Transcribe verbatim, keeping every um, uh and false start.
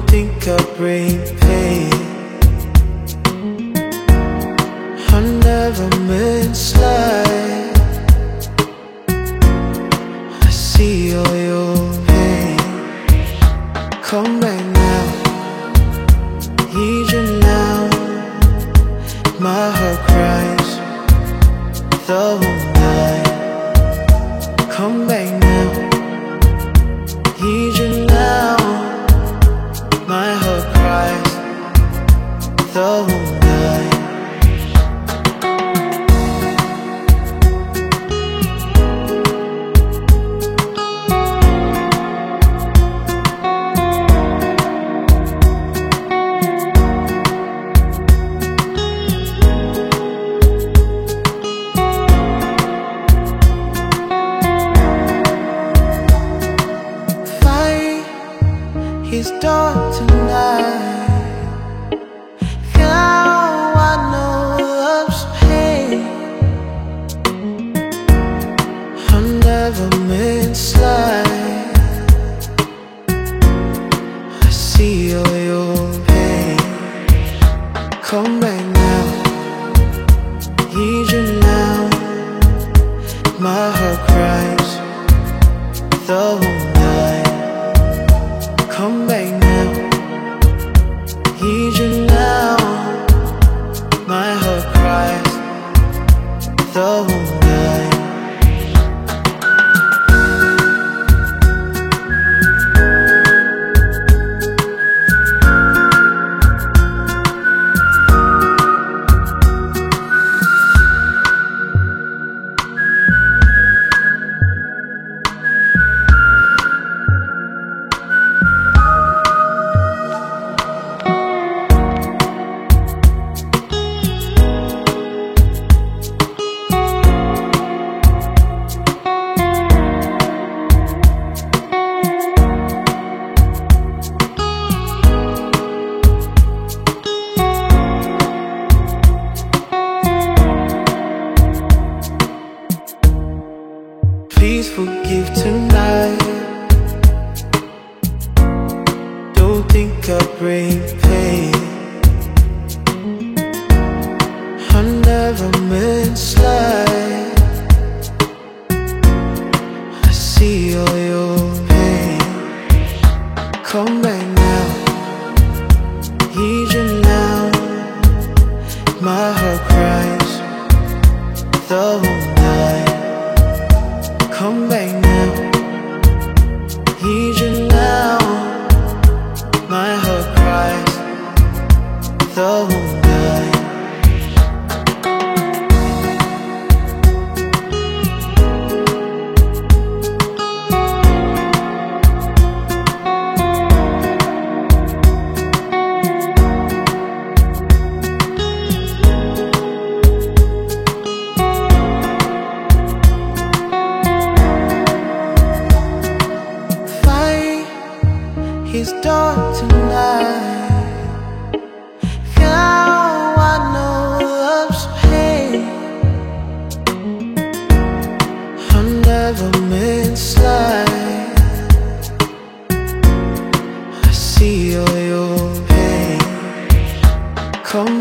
Don't think I bring pain. I never meant slide. I see all your pain. Come back now, need you now. My heart cries the whole night. Come back now, need you now. My heart cries the whole night. It's dark tonight. Now I know love's pain. I never meant slide. I see all your pain. Come back now, need you now. My heart cries the whole night. Come back now, need you now. My heart cries the whole night. Please forgive tonight. Don't think I bring pain. I never meant slide. I see all your pain. Come back now, need you now. My heart cries the whole night. Come back now, need you now. My heart cries the whole night. It's dark tonight. Now I know love's pain. I never meant slide. I see all your pain. Come